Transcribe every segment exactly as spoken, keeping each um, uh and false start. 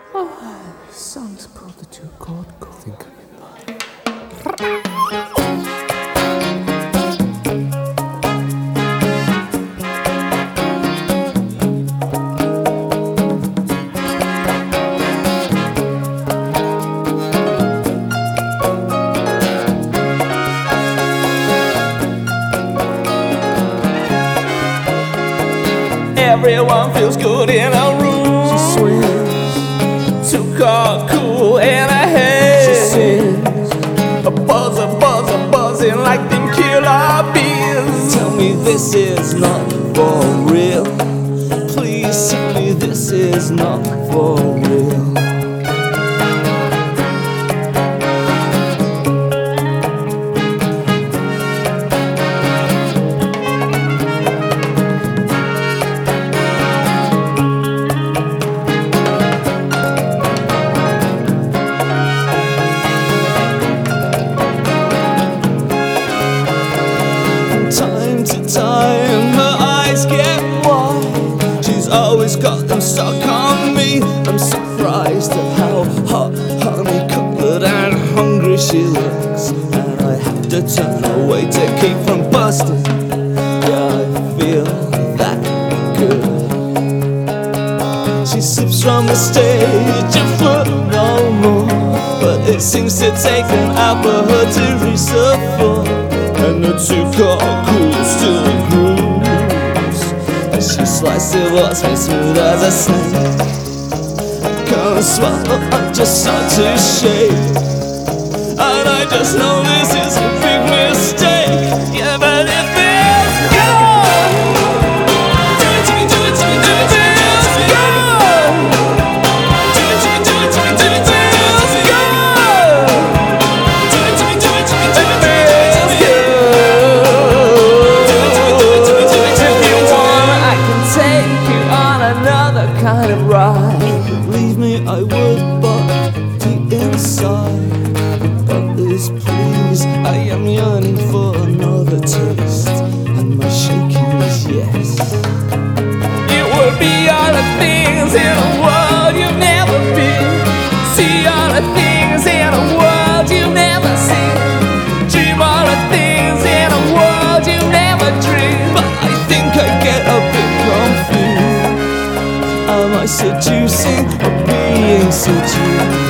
Oh, songs about the two chord chord. Think of it. Everyone feels good in a room. She swims, Two car cool in a head. she sings. A buzz, a buzz, a buzzing like them killer bees. Tell me this is not for real. Please tell me this is not for real. Time to time, her eyes get wide. She's always got them stuck on me. I'm surprised at how hot, honey-coloured and hungry she looks, and I have to turn away to keep from busting. Yeah, I feel that good. She sips from the stage a foot no more, but it seems to take an hour for her to reach the floor. And the two car cool still grooves, and she slices what's me smooth as a snake. I can't swallow, I just start to shake, and I just know this is a big mistake. Yeah, but if it's gone, do it to me, do it to me, do it to me, it's gone. Do it to me, do it to me, do it to me, it's gone. Do it to me, do it to me, do it to me. Kind of ride. Leave me, I would, but deep inside, others please, I am yearning for another taste, and my shaking is yes. It would be all the things in a world you've never been. See all the things in a world you've never seen. Dream all the things in a world you never dreamed. But I think I get a bit confused. Am I seducing or being seduced?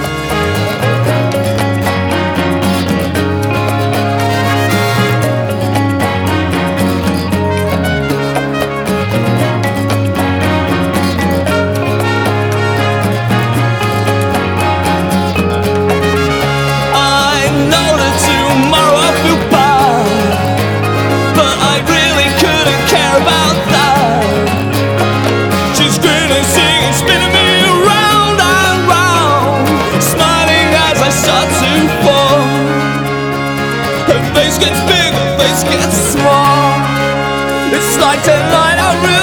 I know that tomorrow I feel bad, but I really couldn't care about that. She's grinning, singing, spinning me round and round, smiling as I start to fall. Her face gets big, her face gets small. It's like tonight I really